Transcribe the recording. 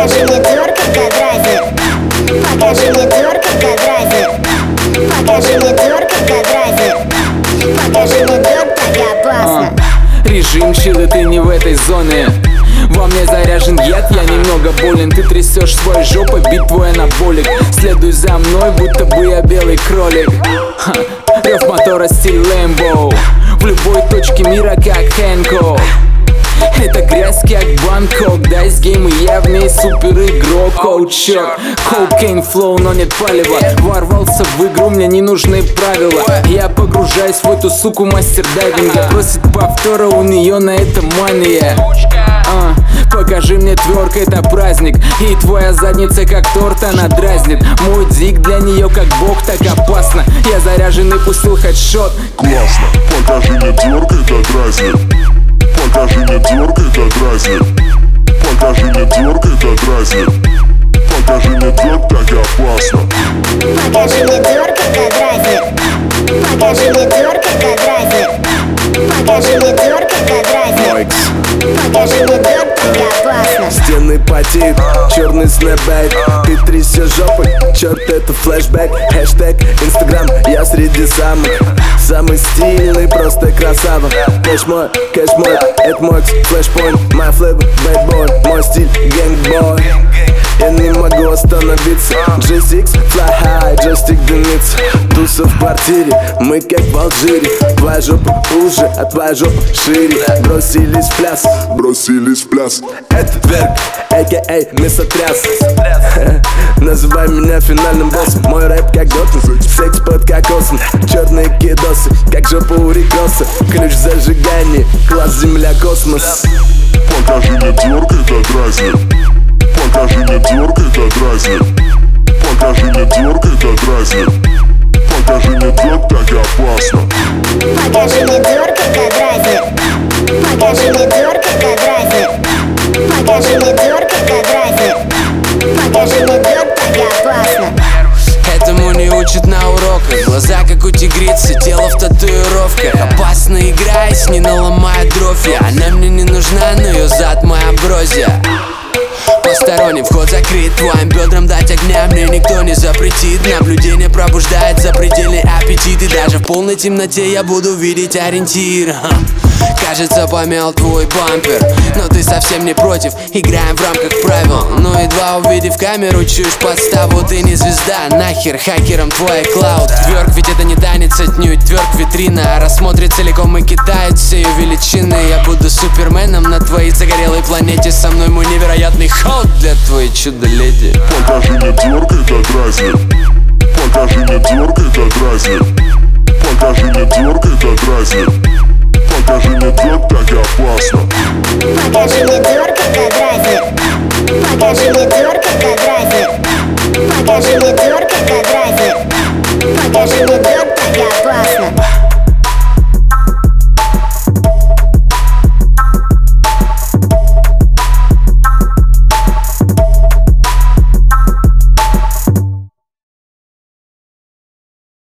Покажи мне тверк, это дразнит. Покажи мне тверк, это дразнит. Покажи мне тверк, это дразнит. Покажи мне тверк, так опасно. Режим чилы, ты не в этой зоне. Во мне заряжен яд, я немного болен. Ты трясешь свой жопой, бит твой анаболик. Следуй за мной, будто бы я белый кролик. Рев мотора стиль Лэмбо. В любой точке мира, как Хэнкок. Это грязь, как Бангкок. Дайс гейм, и я в ней супер игрок. Коучок, коукейн флоу, но нет палева. Ворвался в игру, мне не нужны правила. Я погружаюсь в эту суку мастер дайвинга. Просит повтора, у нее на это мания. Покажи мне тверк, это праздник. И твоя задница как торт, она дразнит. Мой дик для нее как бог, так опасно. Я заряжен и пустил хедшот. Классно, покажи мне тверк, это дразнит. Покажи мне тверк, это дразнит. Покажи мне тверк, это дразнит. Покажи мне тверк, так опасно. Покажи мне тверк, это дразнит. Покажи мне тверк, это дразнит. Покажи мне тверк, это дразнит. Покажи мне тверк, так опасно. Стены потеют, черный снэпбэк. Ты трясешь жопой, черт, это флешбэк. Хэштег Инстаграм, я среди самых. Самый стильный, просто красава. Кэш мой, это мой флешпоинт. My flavor, bad boy, мой стиль гэнгбой. Я не могу остановиться. G6, fly high, джойстик дымится. Туса в квартире, мы как в Алжире. Твоя жопа уже, а твоя жопа шире. Бросились в пляс, Бросились в пляс. это тверк, а.к.а. мясотряс. Называй меня финальным боссом. Мой рэп как доту, секс под кокосом. Черные кидосы, как жопа у Рикоса. Ключ зажигания, класс земля космос. Покажи мне тверк, это дразнит. Покажи мне тверк, это дразнит. Покажи мне тверк, это дразнит. Покажи мне тверк, так опасно. Покажи мне тверк, это дразнит. Покажи мне тверк, это дразнит. Покажи мне тверк, это дразнит. Покажи мне тверк, так опасно. Этому не учат на уроках. Глаза как у тигрицы, тело в татуировках. Опасно играясь, не наломая дровь. Она мне не нужна, но ее зад моя амброзия. Посторонний вход закрыт, твоим бедрам дать огня мне никто не запретит. Наблюдение пробуждает запредельный аппетит. И даже в полной темноте я буду видеть ориентир. Кажется, помял твой бампер, но ты совсем не против, играем в рамках правил. Но едва увидев камеру, чуешь подставу. Ты не звезда, нахер хакером твой клауд. Тверк, ведь это не танец отнюдь, тверк витрина. Рассмотрит целиком и кидает все ее величины. Я буду суперменом на твоей загорелой планете. Со мной мой невероятный ход для твоей чудо-леди. Покажи мне тверк, это дразнит. Покажи мне тверк, это дразнит. Покажи мне тверк, это дразнит. Покажи мне тверк, так опасно. Покажи мне тверк, это дразнит. Покажи мне тверк, это дразнит. Покажи мне тверк, это дразнит. Покажи мне тверк, так опасно.